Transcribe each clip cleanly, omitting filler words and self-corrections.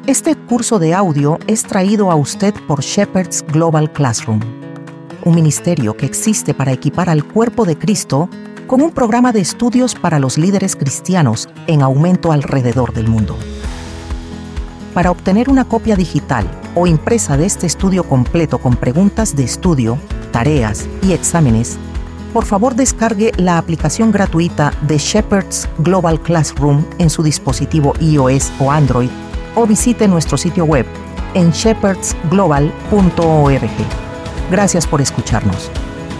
Este curso de audio es traído a usted por Shepherd's Global Classroom, un ministerio que existe para equipar al cuerpo de Cristo con un programa de estudios para los líderes cristianos en aumento alrededor del mundo. Para obtener una copia digital o impresa de este estudio completo con preguntas de estudio, tareas y exámenes, por favor descargue la aplicación gratuita de Shepherd's Global Classroom en su dispositivo iOS o Android o visite nuestro sitio web en shepherdsglobal.org. Gracias por escucharnos.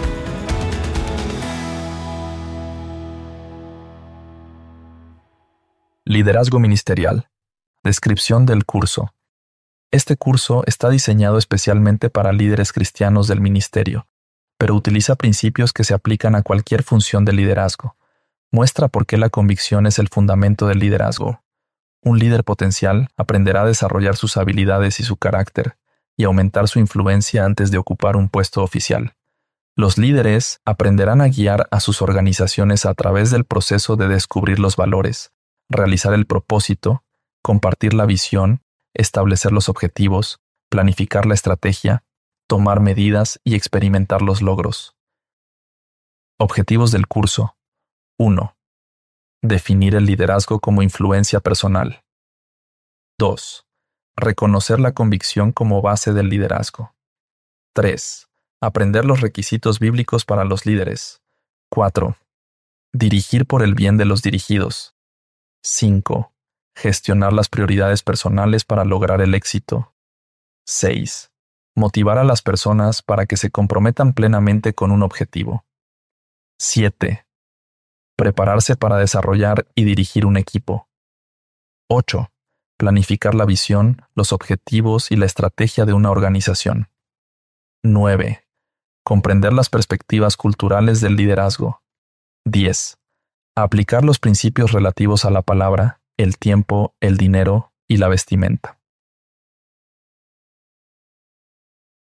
Liderazgo ministerial. Descripción del curso. Este curso está diseñado especialmente para líderes cristianos del ministerio, pero utiliza principios que se aplican a cualquier función de liderazgo. Muestra por qué la convicción es el fundamento del liderazgo. Un líder potencial aprenderá a desarrollar sus habilidades y su carácter, y aumentar su influencia antes de ocupar un puesto oficial. Los líderes aprenderán a guiar a sus organizaciones a través del proceso de descubrir los valores, realizar el propósito, compartir la visión, establecer los objetivos, planificar la estrategia, tomar medidas y experimentar los logros. Objetivos del curso. 1. Definir el liderazgo como influencia personal. 2. Reconocer la convicción como base del liderazgo. 3. Aprender los requisitos bíblicos para los líderes. 4. Dirigir por el bien de los dirigidos. 5. Gestionar las prioridades personales para lograr el éxito. 6. Motivar a las personas para que se comprometan plenamente con un objetivo. 7. Prepararse para desarrollar y dirigir un equipo. 8. Planificar la visión, los objetivos y la estrategia de una organización. 9. Comprender las perspectivas culturales del liderazgo. 10. Aplicar los principios relativos a la palabra, el tiempo, el dinero y la vestimenta.